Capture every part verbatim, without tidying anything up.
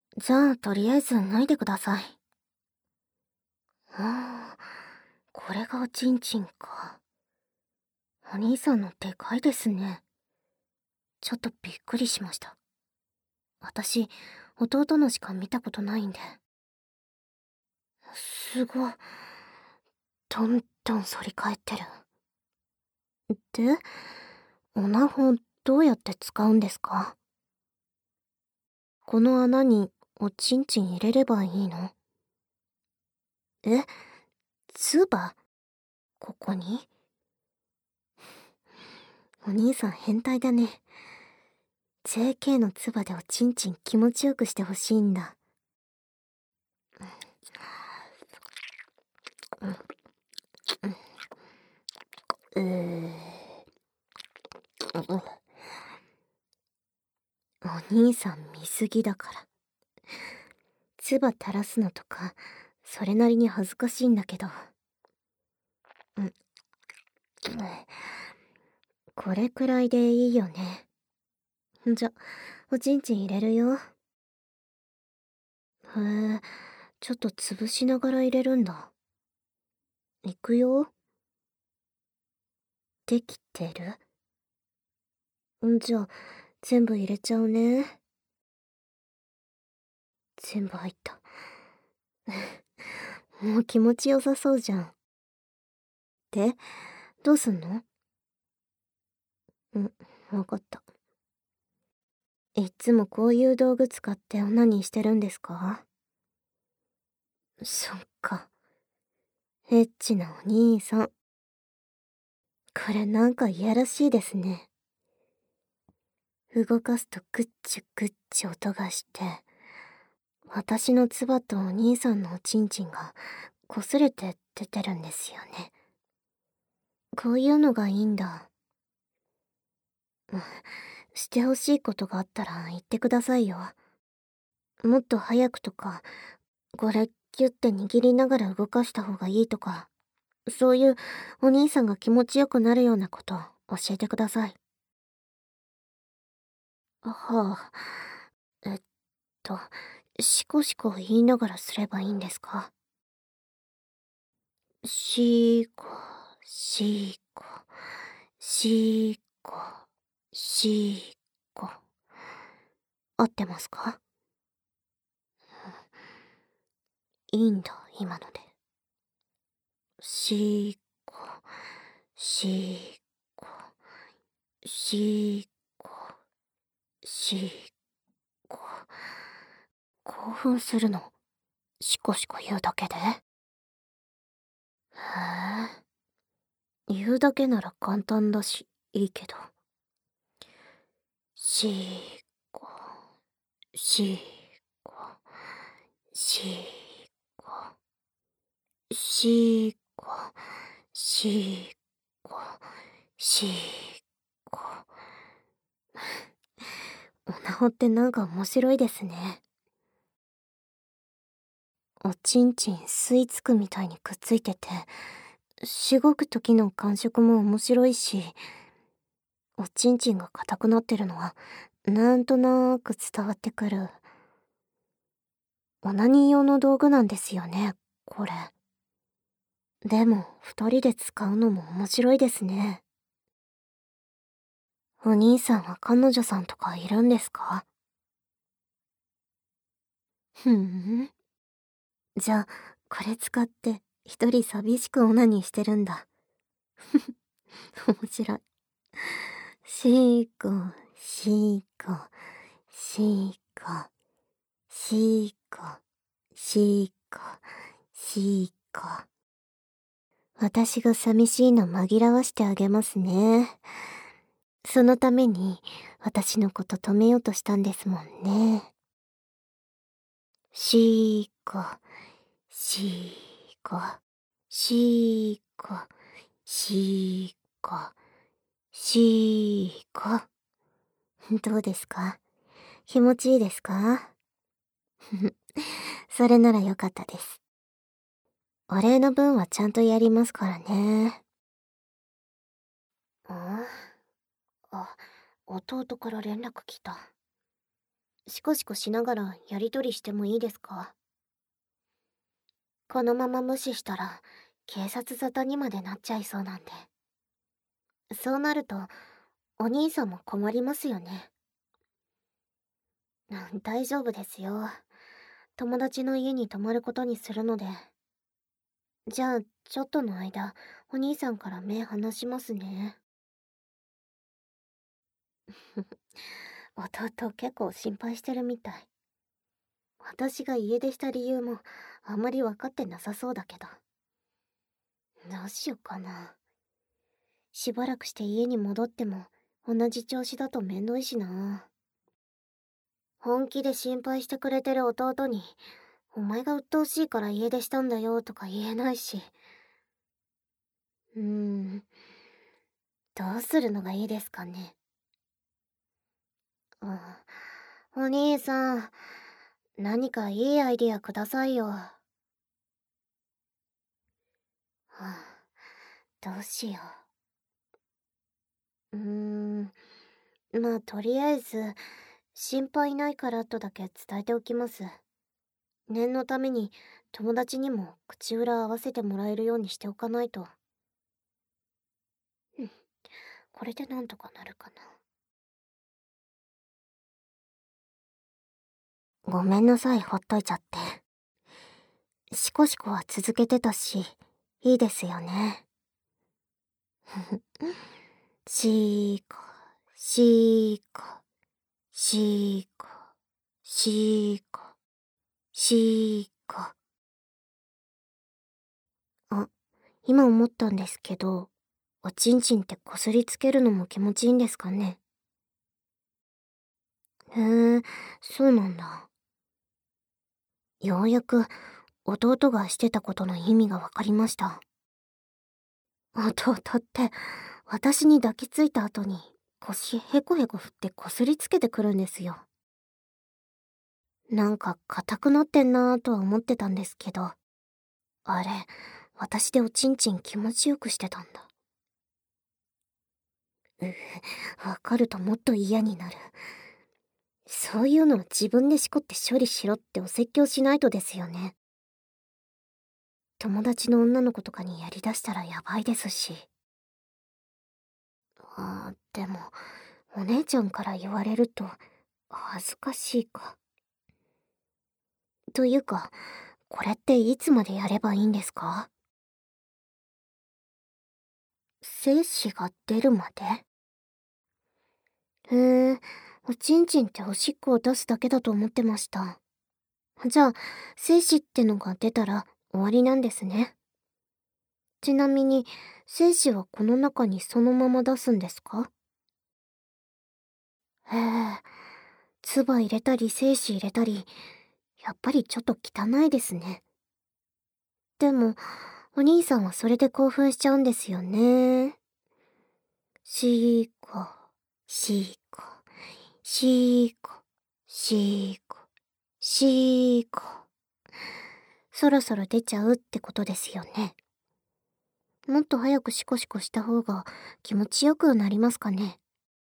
じゃあ、とりあえず脱いでください。ああ、これがおちんちんか。お兄さんのでかいですね。ちょっとびっくりしました。私、弟のしか見たことないんで。すごい。どんどん反り返ってる。で、オナホどうやって使うんですか？この穴におちんちん入れればいいの？え、唾？ここに？お兄さん変態だね。ジェーケー の唾でおちんちん気持ちよくしてほしいんだ。うー。お兄さん見すぎだから。唾垂らすのとか、それなりに恥ずかしいんだけど。うん。これくらいでいいよね。じゃ、おちんちん入れるよ。へえ、ちょっと潰しながら入れるんだ。いくよ。できてる？んじゃあ、全部入れちゃうね。全部入った。もう気持ちよさそうじゃん。で、どうすんの？うん、わかった。いっつもこういう道具使ってオナニーしてるんですか？そっか。エッチなお兄さん。これなんかいやらしいですね。動かすとグッチュグッチュ音がして、私の唾とお兄さんのおちんちんが擦れて出てるんですよね。こういうのがいいんだ。うん、してほしいことがあったら言ってくださいよ。もっと早くとか、これギュッて握りながら動かした方がいいとか、そういうお兄さんが気持ちよくなるようなこと教えてください。はあ、えっと、シコシコ言いながらすればいいんですか？シーコ、シーコ、シーコ、シーコ。合ってますか？いいんだ、今ので。シーコ、シーコ、シーコ、シーコ。興奮するの？シコシコ言うだけで？へえ。言うだけなら簡単だし、いいけど。シーコ、シーコ、シーコ、シーコ、シーコ、シーコ。オナホってなんか面白いですね。おちんちん吸い付くみたいにくっついてて、しごく時の感触も面白いし、おちんちんが硬くなってるのはなんとなーく伝わってくる。オナニー用の道具なんですよね、これ。でも二人で使うのも面白いですね。お兄さんは彼女さんとかいるんですか？ふーん。じゃあ、これ使って一人寂しくオナニーしてるんだ。面白い。シーコ、シーコ、シーコ、シーコ、シーコ、シーコ。私が寂しいの紛らわしてあげますね。そのために私のこと止めようとしたんですもんね。シーコ、シーコ、シーコ、シーコ、シーコ。どうですか？気持ちいいですか？それならよかったです。お礼の分はちゃんとやりますからね。ん？あ、弟から連絡来た。 シコシコしながらやりとりしてもいいですか？このまま無視したら警察沙汰にまでなっちゃいそうなんで。そうなるとお兄さんも困りますよね。うん、大丈夫ですよ。友達の家に泊まることにするので。じゃあちょっとの間お兄さんから目離しますね。弟結構心配してるみたい。私が家出した理由もあんまり分かってなさそうだけど。どうしようかな。しばらくして家に戻っても同じ調子だとめんどいしな。本気で心配してくれてる弟に、お前が鬱陶しいから家出したんだよとか言えないし。うーん、どうするのがいいですかね。あ、お兄さん、何かいいアイディアくださいよ。はあ、どうしよう。うーん、まあとりあえず、心配ないからとだけ伝えておきます。念のために友達にも口裏合わせてもらえるようにしておかないと。うん、これでなんとかなるかな。ごめんなさい、ほっといちゃって。シコシコは続けてたし、いいですよね。シーコ、シーコ、シーコ、シーコ、シーコ。あ、今思ったんですけど、おちんちんってこすりつけるのも気持ちいいんですかね。へえ、そうなんだ。ようやく弟がしてたことの意味がわかりました。弟って私に抱きついた後に腰ヘコヘコ振ってこすりつけてくるんですよ。なんか硬くなってんなぁとは思ってたんですけど、あれ、私でおちんちん気持ちよくしてたんだ。うぅ、わかるともっと嫌になる。そういうのは自分でしこって処理しろってお説教しないとですよね。友達の女の子とかにやりだしたらやばいですし。あー、でも、お姉ちゃんから言われると、恥ずかしいか。というか、これっていつまでやればいいんですか？精子が出るまで？へえ、おちんちんっておしっこを出すだけだと思ってました。じゃあ、精子ってのが出たら終わりなんですね。ちなみに、精子はこの中にそのまま出すんですか？へえ、唾入れたり精子入れたり、やっぱりちょっと汚いですね。でも、お兄さんはそれで興奮しちゃうんですよね。シーコ、シーコ、シーコ、シーコ、シーコ。そろそろ出ちゃうってことですよね。もっと早くシコシコした方が気持ちよくなりますかね。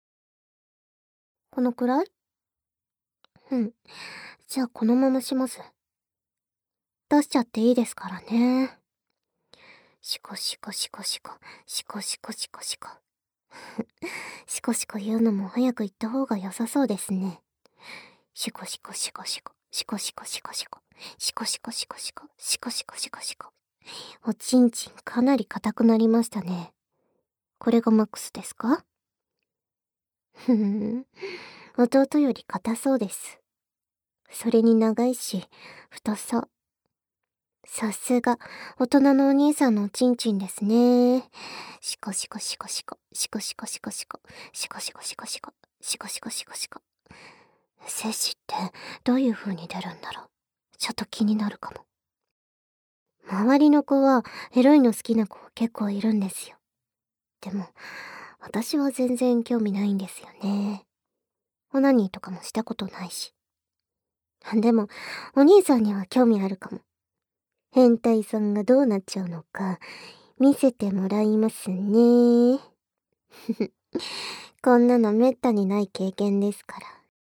このくらい？うん。じゃあこのままします。出しちゃっていいですからね。シコシコシコシコ、シコシコシコシコ。シコシコ言うのも早く言った方が良さそうですね。シコシコシコシコ、シコシコシコシコ、シコシコシコシコ、シコシコシコシコ。おちんちんかなり硬くなりましたね。これがマックスですか？ふふん。弟より硬そうです。それに長いし、太そう。さすが、大人のお兄さんのおちんちんですね。シコシコシコシコ、シコシコシコシコ、シコシコシコシコ、シコシコシコシコ。精子ってどういう風に出るんだろう。ちょっと気になるかも。周りの子はエロいの好きな子結構いるんですよ。でも、私は全然興味ないんですよね。オナニーとかもしたことないし。でも、お兄さんには興味あるかも。変態さんがどうなっちゃうのか、見せてもらいますね。こんなのめったにない経験ですから。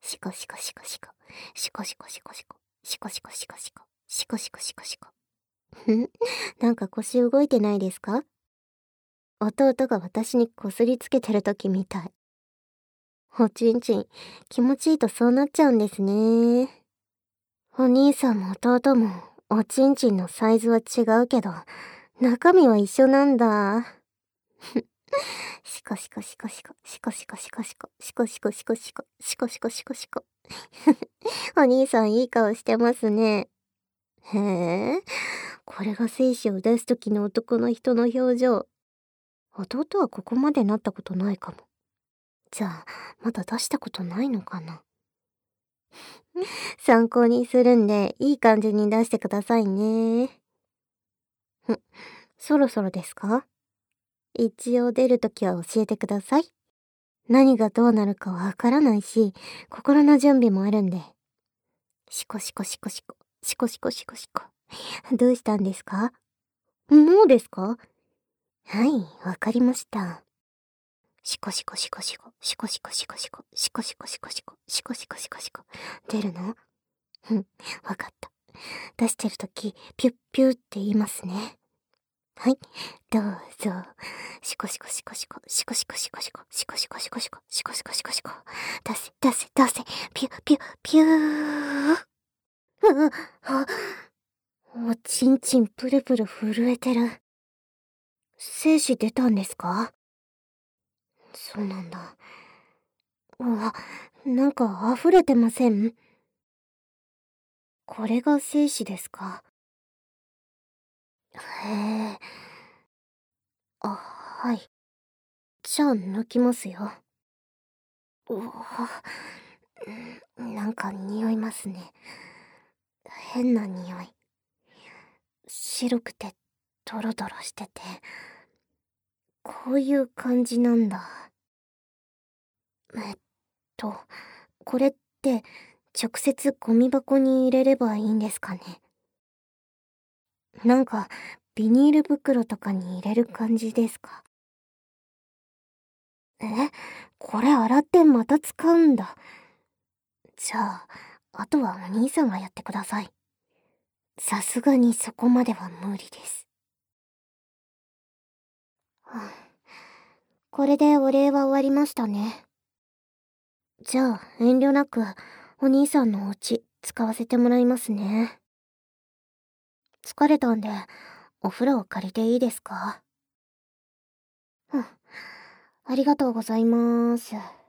シコシコシコシコ。シコシコシコシコ。シコシコシコシコ。シコシコシコシコ。ふん、なんか腰動いてないですか？弟が私にこすりつけてる時みたい。おちんちん、気持ちいいとそうなっちゃうんですね。お兄さんも弟も、おちんちんのサイズは違うけど、中身は一緒なんだ。シコシコシコシコ、シコシコシコシコ、シコシコシコシコ、シコシコシコシコ。お兄さんいい顔してますね。へえ、これが精子を出す時の男の人の表情。弟はここまでなったことないかも。じゃあ、まだ出したことないのかな。参考にするんで、いい感じに出してくださいね。ふん、そろそろですか？一応出るときは教えてください。何がどうなるかわからないし、心の準備もあるんで。シコシコシコシコ、シコシコシコシコ。どうしたんですか？もうですか？はい、わかりました。シコシコシコシコ、シコシコシコシコ、シコシコシコシコ、シコシコシコシコ。出るの？うん、わかった。出してるとき、ピュッピュッって言いますね。はい、どうぞ。シコシコシコシコ、シコシコシコシコ、シコシコシコシコ、シコシコシコシコ。出せ、出せ、出せ、ピュッピュッピュー。うあ、おちんちんプルプル震えてる。精子出たんですか？そうなんだ。うわ、なんか溢れてません？これが精子ですか？へえ。あ、はい。じゃあ抜きますよ。うわ、うん、なんか匂いますね。変な匂い。白くてドロドロしてて、こういう感じなんだ。えっと、これって直接ゴミ箱に入れればいいんですかね？なんかビニール袋とかに入れる感じですか？え、これ洗ってまた使うんだ。じゃあ、あとはお兄さんがやってください。さすがにそこまでは無理です。はあ、これでお礼は終わりましたね。じゃあ、遠慮なく、お兄さんのお家、使わせてもらいますね。疲れたんで、お風呂を借りていいですか？うん。ありがとうございます。